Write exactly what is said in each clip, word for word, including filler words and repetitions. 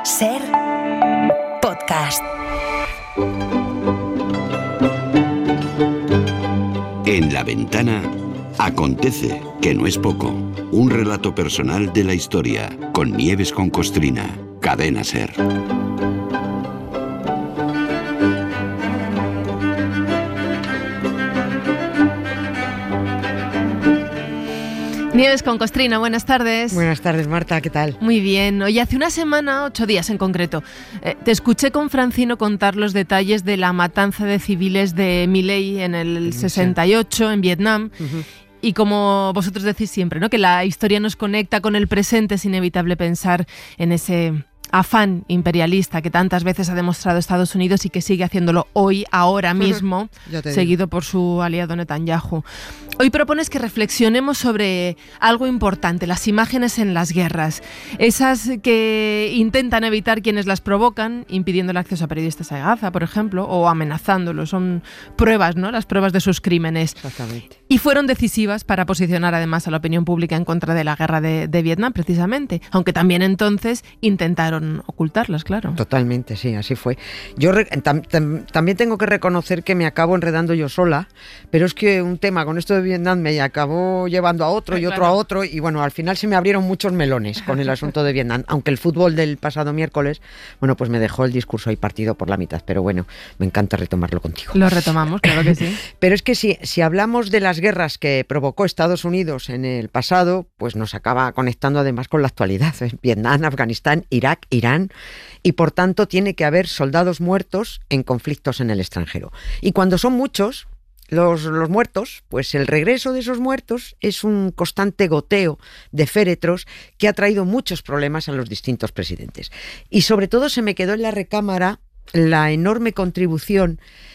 Ser podcast. En La Ventana acontece, que no es poco, un relato personal de la historia, con Nieves con Costrina, Cadena Ser. Nieves con Costrina, buenas tardes. Buenas tardes, Marta, ¿qué tal? Muy bien. Oye, hace una semana, ocho días en concreto, eh, te escuché con Francino contar los detalles de la matanza de civiles de My Lai en el sesenta y ocho, en Vietnam. Uh-huh. Y como vosotros decís siempre, ¿no?, que la historia nos conecta con el presente, es inevitable pensar en ese afán imperialista que tantas veces ha demostrado Estados Unidos y que sigue haciéndolo hoy, ahora mismo, seguido por su aliado Netanyahu. Hoy propones que reflexionemos sobre algo importante, las imágenes en las guerras, esas que intentan evitar quienes las provocan, impidiendo el acceso a periodistas a Gaza, por ejemplo, o amenazándolos. Son pruebas, ¿no?, las pruebas de sus crímenes. Exactamente. Y fueron decisivas para posicionar además a la opinión pública en contra de la guerra de, de Vietnam, precisamente, aunque también entonces intentaron ocultarlas, claro. Totalmente, sí, así fue. Yo re- tam- tam- también tengo que reconocer que me acabo enredando yo sola, pero es que un tema con esto de Vietnam me acabó llevando a otro y otro claro. a otro, y bueno, al final se me abrieron muchos melones con el asunto de Vietnam, aunque el fútbol del pasado miércoles, bueno, pues me dejó el discurso ahí partido por la mitad, pero bueno, me encanta retomarlo contigo. Lo retomamos, claro que sí. Pero es que si, si hablamos de las guerras que provocó Estados Unidos en el pasado, pues nos acaba conectando además con la actualidad. Vietnam, Afganistán, Irak, Irán, y por tanto tiene que haber soldados muertos en conflictos en el extranjero. Y cuando son muchos los, los muertos, pues el regreso de esos muertos es un constante goteo de féretros que ha traído muchos problemas a los distintos presidentes. Y sobre todo se me quedó en la recámara la enorme contribución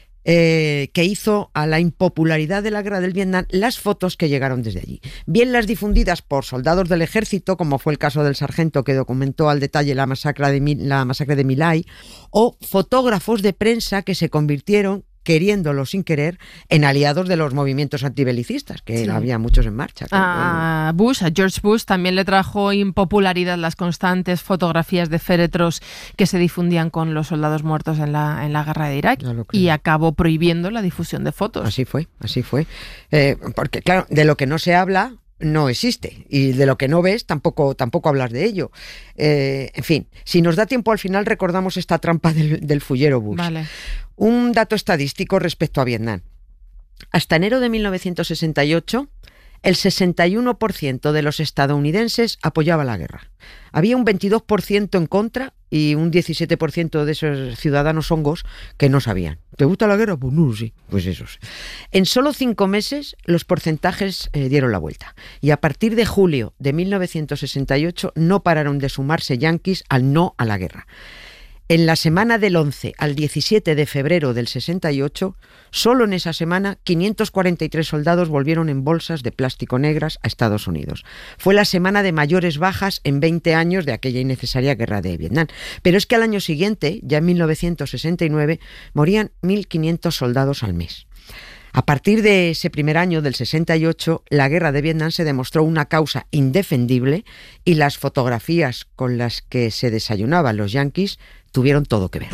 Eh, que hizo a la impopularidad de la guerra del Vietnam las fotos que llegaron desde allí. Bien las difundidas por soldados del ejército, como fue el caso del sargento que documentó al detalle la masacre de, la masacre de My Lai, o fotógrafos de prensa que se convirtieron, queriéndolo sin querer, en aliados de los movimientos antibelicistas, que sí. Había muchos en marcha. A bueno. Bush, a George Bush, también le trajo impopularidad las constantes fotografías de féretros que se difundían con los soldados muertos en la, en la guerra de Irak, y acabó prohibiendo la difusión de fotos. Así fue, así fue. Eh, porque, claro, de lo que no se habla no existe, y de lo que no ves tampoco, tampoco hablas de ello. Eh, en fin, si nos da tiempo al final recordamos esta trampa del, del fullero Bush. Vale. Un dato estadístico respecto a Vietnam. Hasta enero de mil novecientos sesenta y ocho, el sesenta y uno por ciento de los estadounidenses apoyaba la guerra. Había un veintidós por ciento en contra y un diecisiete por ciento de esos ciudadanos hongos que no sabían. ¿Te gusta la guerra? Pues no, sí. Pues esos. En solo cinco meses los porcentajes eh, dieron la vuelta. Y a partir de julio de mil novecientos sesenta y ocho no pararon de sumarse yanquis al no a la guerra. En la semana del once al diecisiete de febrero del sesenta y ocho, solo en esa semana, quinientos cuarenta y tres soldados volvieron en bolsas de plástico negras a Estados Unidos. Fue la semana de mayores bajas en veinte años de aquella innecesaria guerra de Vietnam. Pero es que al año siguiente, ya en mil novecientos sesenta y nueve, morían mil quinientos soldados al mes. A partir de ese primer año del sesenta y ocho, la guerra de Vietnam se demostró una causa indefendible y las fotografías con las que se desayunaban los yanquis tuvieron todo que ver.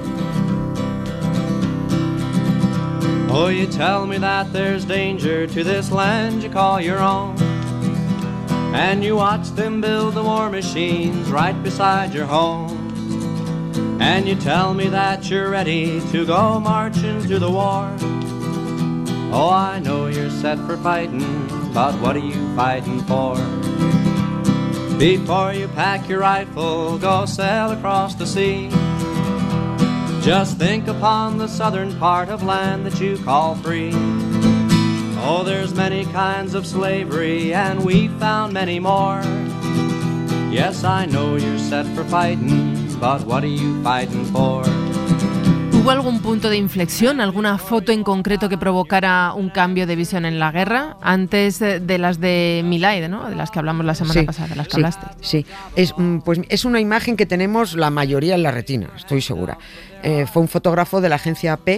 Oh, you tell me that there's danger to this land you call your own, and you watch them build the war machines right beside your home, and you tell me that you're ready to go marching to the war. Oh, I know you're set for fighting, but what are you fighting for? Before you pack your rifle, go sail across the sea. Just think upon the southern part of land that you call free. Oh, there's many kinds of slavery, and we've found many more. Yes, I know you're set for fighting, but what are you fighting for? ¿Hubo algún punto de inflexión, alguna foto en concreto que provocara un cambio de visión en la guerra antes de las de My Lai, ¿no?, de las que hablamos la semana sí, pasada, de las que sí, hablaste? Sí, es, pues es una imagen que tenemos la mayoría en la retina, estoy segura. Eh, fue un fotógrafo de la agencia A P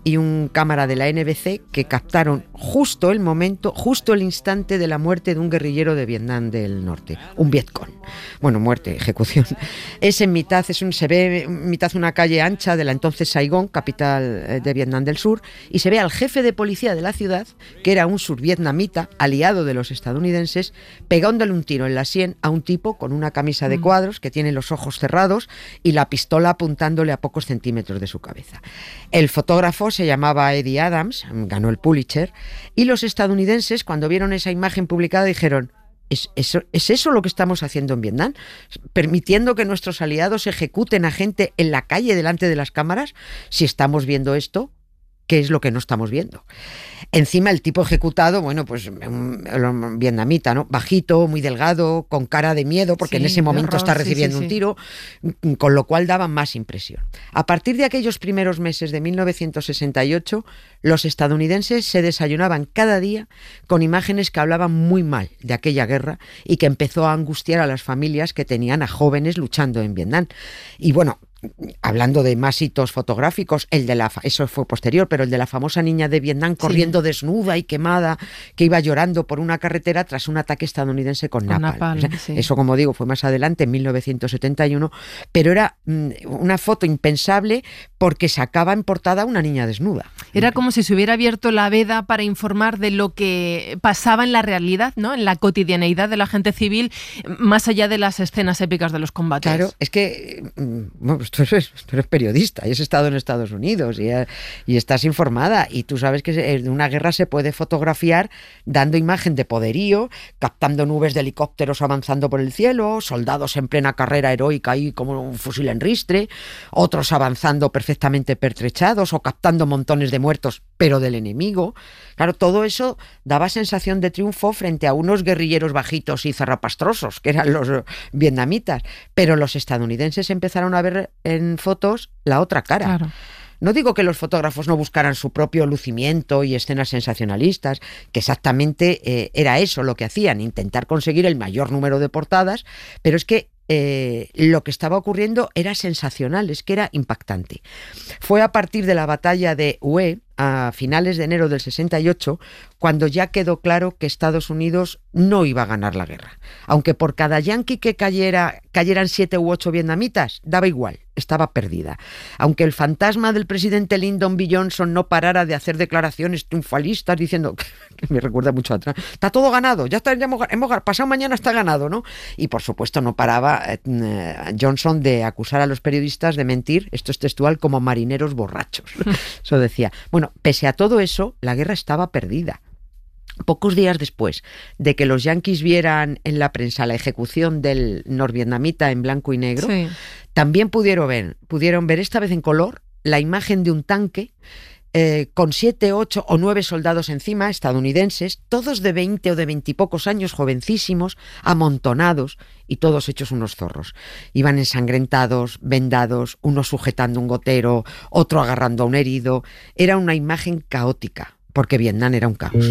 y un cámara de la N B C que captaron justo el momento, justo el instante de la muerte de un guerrillero de Vietnam del Norte, un Vietcong. Bueno, muerte, ejecución. Es en mitad, es un, se ve en mitad de una calle ancha de la entonces Saigón, capital de Vietnam del Sur, y se ve al jefe de policía de la ciudad, que era un survietnamita, aliado de los estadounidenses, pegándole un tiro en la sien a un tipo con una camisa de cuadros que tiene los ojos cerrados y la pistola apuntándole a pocos centímetros de su cabeza. El fotógrafo se llamaba Eddie Adams, ganó el Pulitzer, y los estadounidenses, cuando vieron esa imagen publicada, dijeron: ¿Es eso, ¿Es eso lo que estamos haciendo en Vietnam? ¿Permitiendo que nuestros aliados ejecuten a gente en la calle delante de las cámaras? Si estamos viendo esto, ¿qué es lo que no estamos viendo? Encima el tipo ejecutado, bueno, pues un, un vietnamita, ¿no? Bajito, muy delgado, con cara de miedo, porque sí, en ese momento horror, está recibiendo sí, sí, un tiro, sí. Con lo cual daba más impresión. A partir de aquellos primeros meses de mil novecientos sesenta y ocho, los estadounidenses se desayunaban cada día con imágenes que hablaban muy mal de aquella guerra y que empezó a angustiar a las familias que tenían a jóvenes luchando en Vietnam. Y bueno, hablando de más hitos fotográficos, el de la eso fue posterior, pero el de la famosa niña de Vietnam corriendo sí. desnuda y quemada, que iba llorando por una carretera tras un ataque estadounidense con, con napalm. napalm o sea, sí. Eso, como digo, fue más adelante, en mil novecientos setenta y uno, pero era mm, una foto impensable porque sacaba en portada una niña desnuda. Era como si se hubiera abierto la veda para informar de lo que pasaba en la realidad, ¿no? En la cotidianeidad de la gente civil, más allá de las escenas épicas de los combates. Claro, es que bueno, pues tú eres, tú eres periodista y has estado en Estados Unidos y, y estás informada y tú sabes que de una guerra se puede fotografiar dando imagen de poderío, captando nubes de helicópteros avanzando por el cielo, soldados en plena carrera heroica ahí como un fusil en ristre, otros avanzando perfectamente pertrechados o captando montones de muertos, pero del enemigo. Claro, todo eso daba sensación de triunfo frente a unos guerrilleros bajitos y zarrapastrosos, que eran los vietnamitas, pero los estadounidenses empezaron a ver en fotos la otra cara. Claro. No digo que los fotógrafos no buscaran su propio lucimiento y escenas sensacionalistas, que exactamente eh, era eso lo que hacían, intentar conseguir el mayor número de portadas, pero es que Eh, lo que estaba ocurriendo era sensacional, es que era impactante. Fue a partir de la batalla de Hue, a finales de enero del sesenta y ocho, cuando ya quedó claro que Estados Unidos no iba a ganar la guerra. Aunque por cada yanqui que cayera, cayeran siete u ocho vietnamitas, daba igual, estaba perdida. Aunque el fantasma del presidente Lyndon B. Johnson no parara de hacer declaraciones triunfalistas diciendo, que me recuerda mucho atrás, está todo ganado, ya, está, ya hemos, hemos pasado mañana está ganado, ¿no? Y por supuesto no paraba eh, Johnson de acusar a los periodistas de mentir, esto es textual, como marineros borrachos. Eso decía. Bueno, pese a todo eso, la guerra estaba perdida. Pocos días después de que los yanquis vieran en la prensa la ejecución del norvietnamita en blanco y negro, sí. también pudieron ver, pudieron ver esta vez en color la imagen de un tanque eh, con siete, ocho o nueve soldados encima, estadounidenses, todos de veinte o de veintipocos años, jovencísimos, amontonados y todos hechos unos zorros. Iban ensangrentados, vendados, uno sujetando un gotero, otro agarrando a un herido. Era una imagen caótica, porque Vietnam era un caos.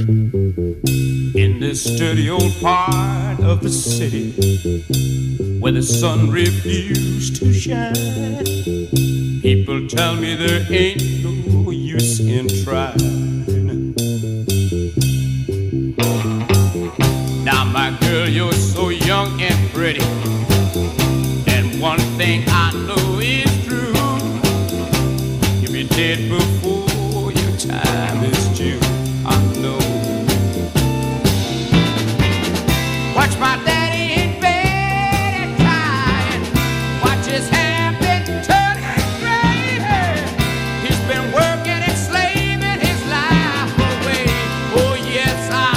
In this dirty old part of the city where the sun refused to shine, people tell me there ain't no use in trying. Now my girl, you're so young and pretty, and one thing I know is true, you'll be dead before your time is due. I know. Watch my daddy in bed and crying. Watch his hair been turning gray. He's been working and slaving his life away. Oh yes, I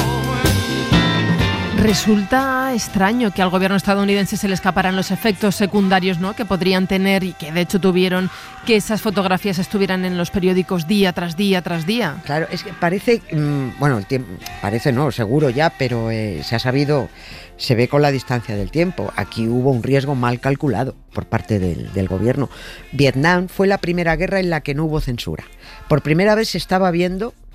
know. Resulta extraño que al gobierno estadounidense se le escaparan los efectos secundarios, ¿no?, que podrían tener y que de hecho tuvieron, que esas fotografías estuvieran en los periódicos día tras día tras día. Claro, es que parece, mmm, bueno, el tiempo, parece no, seguro ya, pero eh, se ha sabido, se ve con la distancia del tiempo. Aquí hubo un riesgo mal calculado por parte del, del gobierno. Vietnam fue la primera guerra en la que no hubo censura. Por primera vez se estaba viendo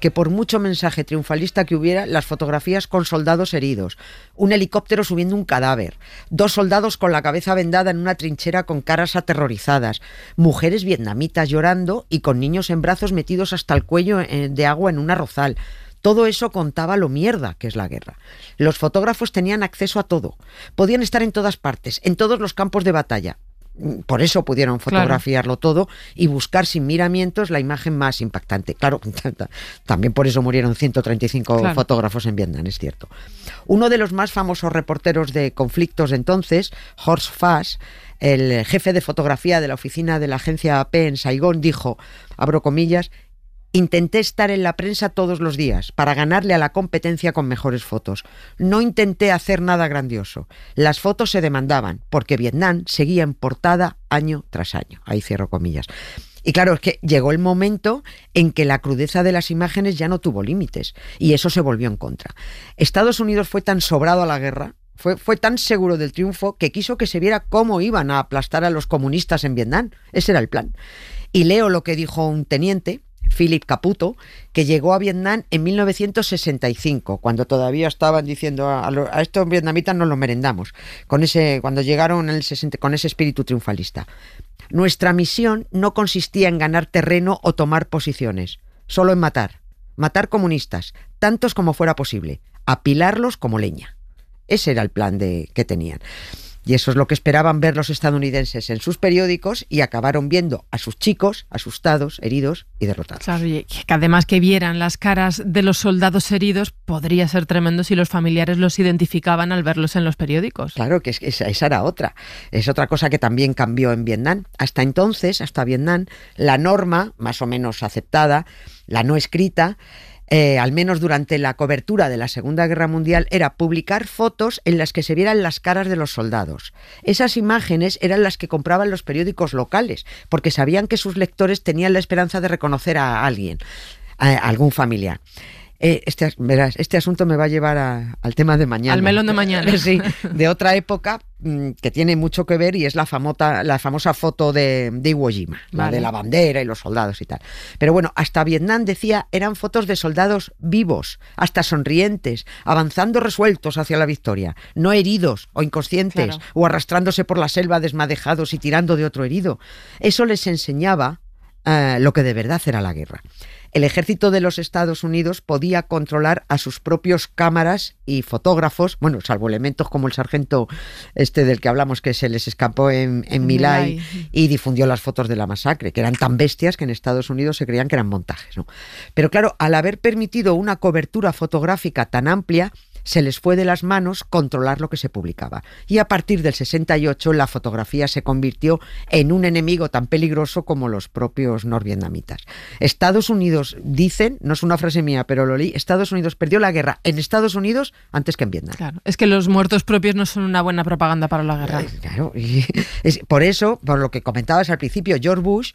que por mucho mensaje triunfalista que hubiera, las fotografías con soldados heridos, un helicóptero subiendo un cadáver, dos soldados con la cabeza vendada en una trinchera con caras aterrorizadas, mujeres vietnamitas llorando y con niños en brazos metidos hasta el cuello de agua en un arrozal. Todo eso contaba lo mierda que es la guerra. Los fotógrafos tenían acceso a todo. Podían estar en todas partes, en todos los campos de batalla. Por eso pudieron fotografiarlo claro. todo y buscar sin miramientos la imagen más impactante. Claro, también por eso murieron ciento treinta y cinco claro. fotógrafos en Vietnam, es cierto. Uno de los más famosos reporteros de conflictos de entonces, Horst Fass, el jefe de fotografía de la oficina de la agencia A P en Saigón, dijo, abro comillas, intenté estar en la prensa todos los días para ganarle a la competencia con mejores fotos. No intenté hacer nada grandioso. Las fotos se demandaban porque Vietnam seguía en portada año tras año. Ahí cierro comillas. Y claro, es que llegó el momento en que la crudeza de las imágenes ya no tuvo límites y eso se volvió en contra. Estados Unidos fue tan sobrado a la guerra, fue, fue tan seguro del triunfo que quiso que se viera cómo iban a aplastar a los comunistas en Vietnam. Ese era el plan. Y leo lo que dijo un teniente, Philip Caputo, que llegó a Vietnam en mil novecientos sesenta y cinco, cuando todavía estaban diciendo a, lo, a estos vietnamitas nos lo merendamos, con ese, cuando llegaron en el sesenta, con ese espíritu triunfalista. Nuestra misión no consistía en ganar terreno o tomar posiciones, solo en matar, matar comunistas, tantos como fuera posible, apilarlos como leña. Ese era el plan de, que tenían. Y eso es lo que esperaban ver los estadounidenses en sus periódicos y acabaron viendo a sus chicos asustados, heridos y derrotados. Claro, y que además que vieran las caras de los soldados heridos podría ser tremendo si los familiares los identificaban al verlos en los periódicos. Claro, que es, esa, esa era otra. Es otra cosa que también cambió en Vietnam. Hasta entonces, hasta Vietnam, la norma, más o menos aceptada, la no escrita, Eh, al menos durante la cobertura de la Segunda Guerra Mundial, era publicar fotos en las que se vieran las caras de los soldados. Esas imágenes eran las que compraban los periódicos locales, porque sabían que sus lectores tenían la esperanza de reconocer a alguien, a, a algún familiar. Eh, este, verás, este asunto me va a llevar a, al tema de mañana. Al melón de mañana. Sí, de otra época mmm, que tiene mucho que ver y es la, famota, la famosa foto de, de Iwo Jima, vale. La de la bandera y los soldados y tal. Pero bueno, hasta Vietnam, decía, eran fotos de soldados vivos, hasta sonrientes, avanzando resueltos hacia la victoria, no heridos o inconscientes, claro. o arrastrándose por la selva desmadejados y tirando de otro herido. Eso les enseñaba uh, lo que de verdad era la guerra. El ejército de los Estados Unidos podía controlar a sus propios cámaras y fotógrafos, bueno, salvo elementos como el sargento este del que hablamos que se les escapó en, en My Lai y difundió las fotos de la masacre, que eran tan bestias que en Estados Unidos se creían que eran montajes, ¿no? Pero claro, al haber permitido una cobertura fotográfica tan amplia, se les fue de las manos controlar lo que se publicaba. Y a partir del sesenta y ocho la fotografía se convirtió en un enemigo tan peligroso como los propios norvietnamitas. Estados Unidos, dicen, no es una frase mía, pero lo leí, Estados Unidos perdió la guerra en Estados Unidos antes que en Vietnam. Claro, es que los muertos propios no son una buena propaganda para la guerra. Claro, y es, por eso, por lo que comentabas al principio, George Bush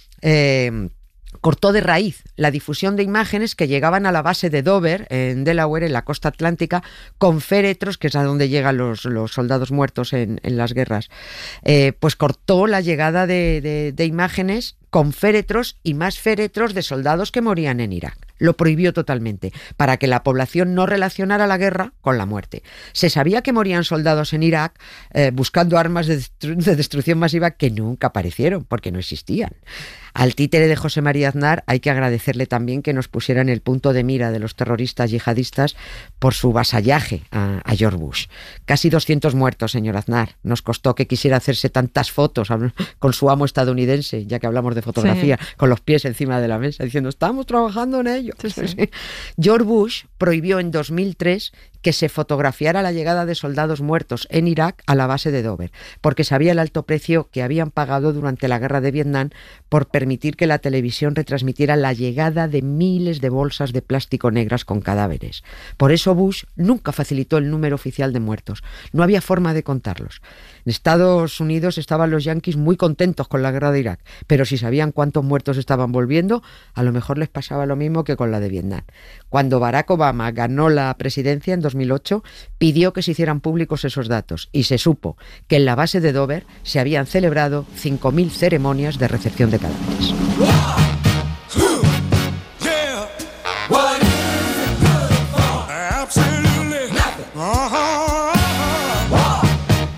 Eh, cortó de raíz la difusión de imágenes que llegaban a la base de Dover, en Delaware, en la costa atlántica, con féretros, que es a donde llegan los, los soldados muertos en, en las guerras. Eh, pues cortó la llegada de, de, de imágenes con féretros y más féretros de soldados que morían en Irak. Lo prohibió totalmente, para que la población no relacionara la guerra con la muerte. Se sabía que morían soldados en Irak eh, buscando armas de, destru- de destrucción masiva que nunca aparecieron, porque no existían. Al títere de José María Aznar hay que agradecerle también que nos pusiera en el punto de mira de los terroristas yihadistas por su vasallaje a, a George Bush. Casi doscientos muertos, señor Aznar. Nos costó que quisiera hacerse tantas fotos con su amo estadounidense, ya que hablamos de fotografía, sí. con los pies encima de la mesa, diciendo, estamos trabajando en ello. Sí, sí. George Bush prohibió en dos mil tres que se fotografiara la llegada de soldados muertos en Irak a la base de Dover, porque sabía el alto precio que habían pagado durante la guerra de Vietnam por permitir que la televisión retransmitiera la llegada de miles de bolsas de plástico negras con cadáveres. Por eso Bush nunca facilitó el número oficial de muertos. No había forma de contarlos. En Estados Unidos estaban los yanquis muy contentos con la guerra de Irak, pero si sabían cuántos muertos estaban volviendo, a lo mejor les pasaba lo mismo que con la de Vietnam. Cuando Barack Obama ganó la presidencia en dos mil ocho, pidió que se hicieran públicos esos datos y se supo que en la base de Dover se habían celebrado cinco mil ceremonias de recepción de cadáveres.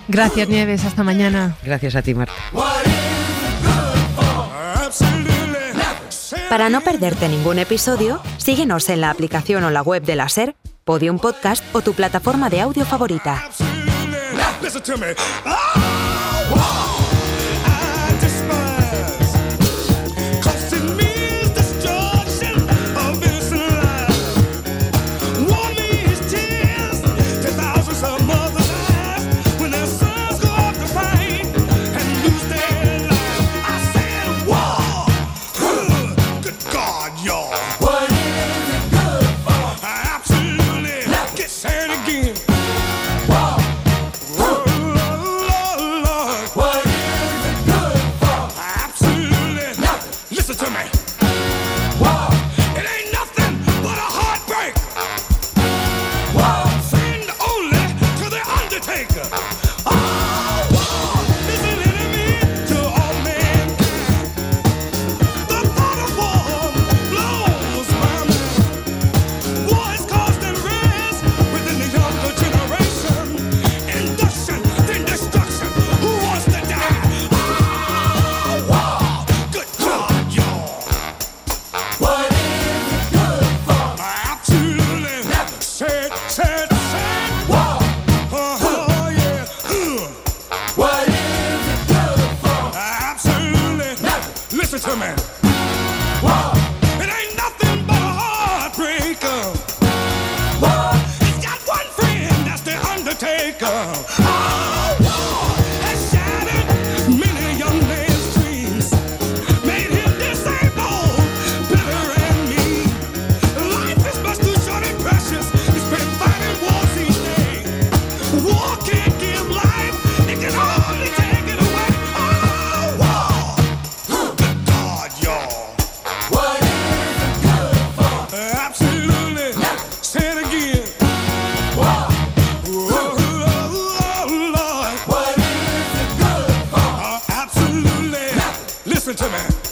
Gracias, Nieves. Hasta mañana. Gracias a ti, Marta. Para no perderte ningún episodio, síguenos en la aplicación o la web de la SER, Podium Podcast o tu plataforma de audio favorita. Listen to me. Oh, oh, I despise, 'cause it means destruction of innocent lives. War means tears to thousands of mothers' eyes when their sons go off to fight and lose their lives. I said war. Good God, y'all. What is it good for? Absolutely. Get sad again. Listen to me. Whoa. It ain't nothing but a heartbreak. Whoa. Friend only to the undertaker. Oh, war is an enemy to all mankind. The thought of war blows my mind. War has caused unrest within the younger generation. Induction, then destruction. Who wants to die? Oh, war. Good job. What is it good for? Absolutely. Said, said, said. Whoa. Oh, yeah. What is it good for? Absolutely. Nothing. Listen to me. Whoa. It ain't nothing but a heartbreaker. Whoa. It's got one friend, that's the undertaker. Oh, war has shattered many young men's dreams. Made him disabled. Bitter and mean. Life is much too short and precious. It's been fighting wars each day. War can't give life. It can only take it away. Oh, war. Good God, y'all. What is it good for? Absolutely. Say it again. War. Oh, Lord. What is it good for? Absolutely. Listen to me.